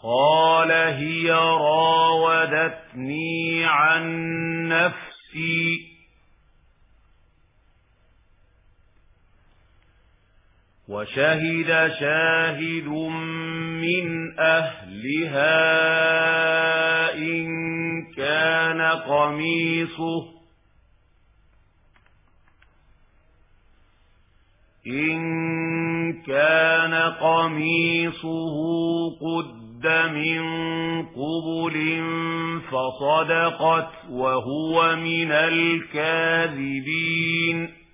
قال هي راودتني عن نفسي وشهد شاهد من أهلها إن كان قميصه قد من قبل فصدقت وهو من الكاذبين